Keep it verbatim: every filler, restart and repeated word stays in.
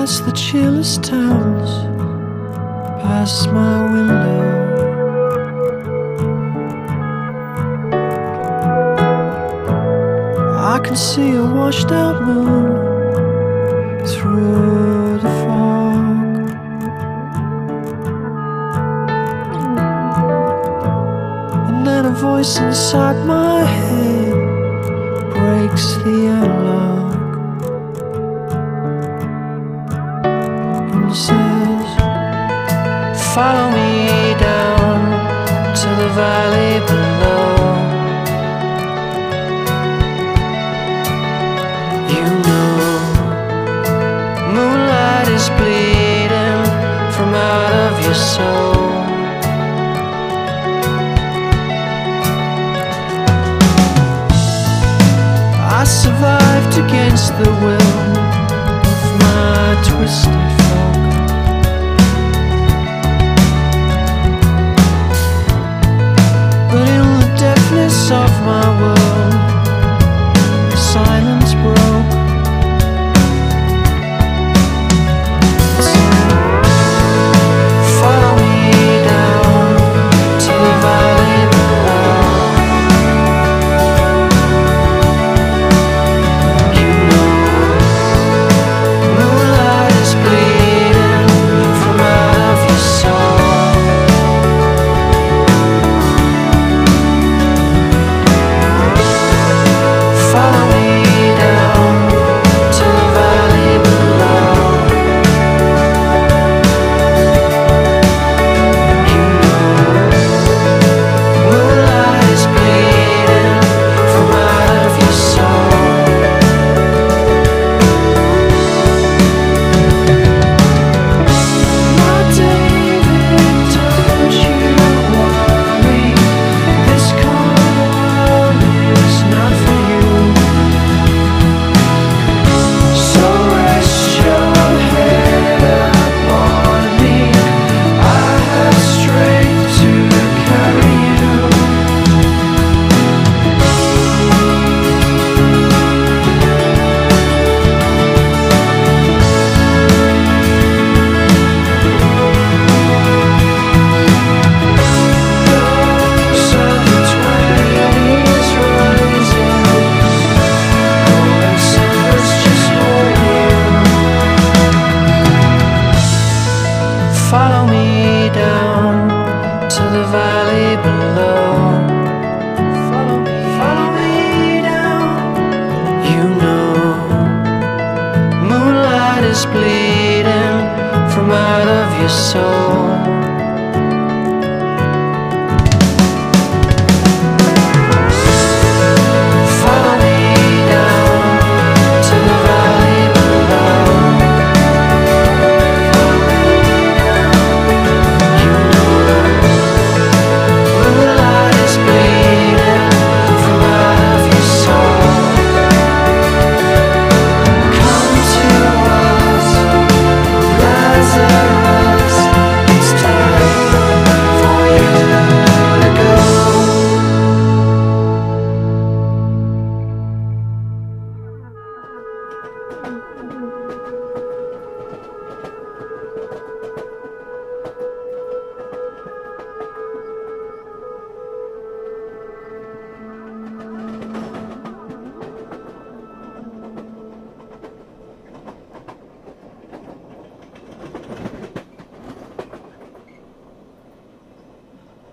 past the cheerless towns, past my window. I can see a washed out moon through the fog. And then a voice inside my head breaks the analog and says, follow me down to the valley below. You know, moonlight is bleeding from out of your soul. I survived against the will of my twisted folk. But in the deafness of my world, silence broke. Follow me down to the valley below. You know, moonlight is bleeding from out of your soul. Follow me down to the valley below. You know, moonlight is bleeding from out of your soul. My David, don't you worry, this cold world is not for you. So rest your head upon me, I have strength to carry you. Those are the twenties rising, golden summers just for you. Follow me down to the valley below. Follow me, follow me down. You know, moonlight is bleeding from out of your soul.